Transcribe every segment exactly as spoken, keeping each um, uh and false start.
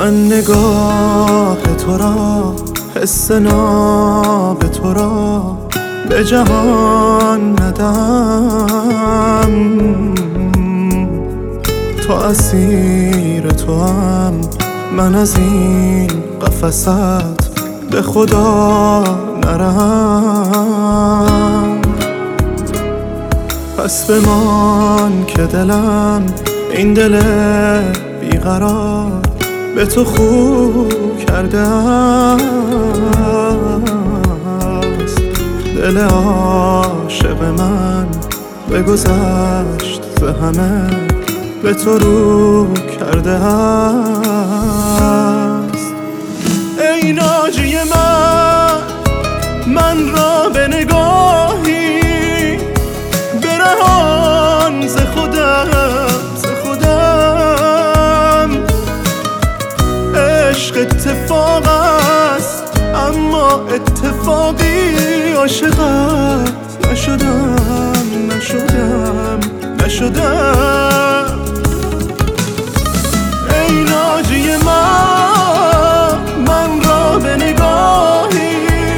من نگاه تو را، حس ناب تو را به جهان ندم. تو اسیر تو هم، من از این قفست به خدا نرم. پس بمان که دلم، این دل بیقرار به تو خو کرده است. دل عاشق من بگذشت ز همه، به تو رو کرده است. ای ناجی من، من را به نگاهی برهان ز خودم، ز خودم. عشق اتفاق است اما اتفاقی عاشقت نشدم، نشدم، نشدم. ای ناجی من، من را به نگاهی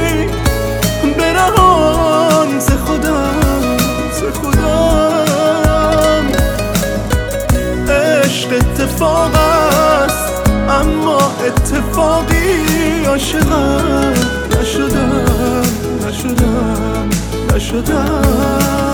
برهان ز خودم، ز خودم. عشق اتفاق است اما اتفاقی عاشقت نشدم، نشدم، نشدم.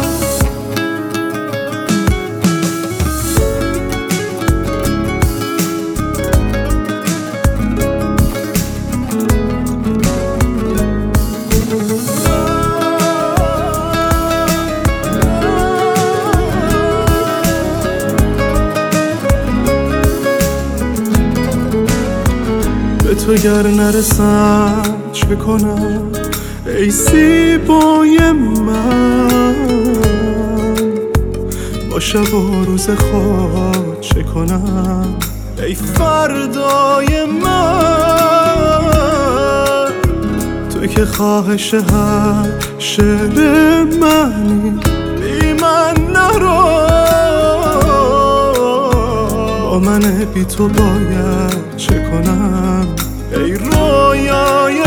به تو گر نرسم چه کنم ای زیبای من؟ با شب و روز خود چه کنم ای فردای من؟ تو که خواهش هر شعر منی، بی من نرو. با من بی تو باید چه کنم ای رویای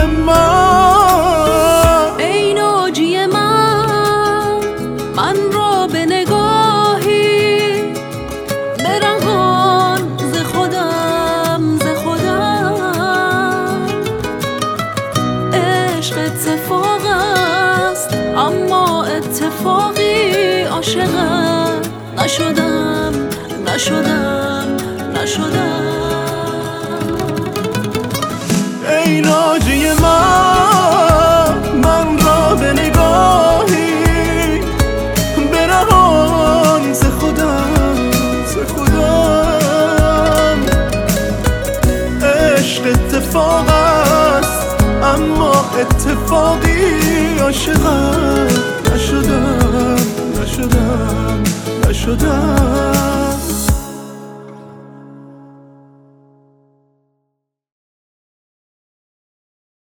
من؟ ای ناجی من، من را به نگاهی برهان ز خودم، ز خودم. عشق اتفاق است اما اتفاقی عاشقت نشدم، نشدم، نشدم. ای ناجی من، من را به نگاهی برهان ز خودم، ز خودم. عشق اتفاق است اما اتفاقی عاشقت نشدم، نشدم، نشدم.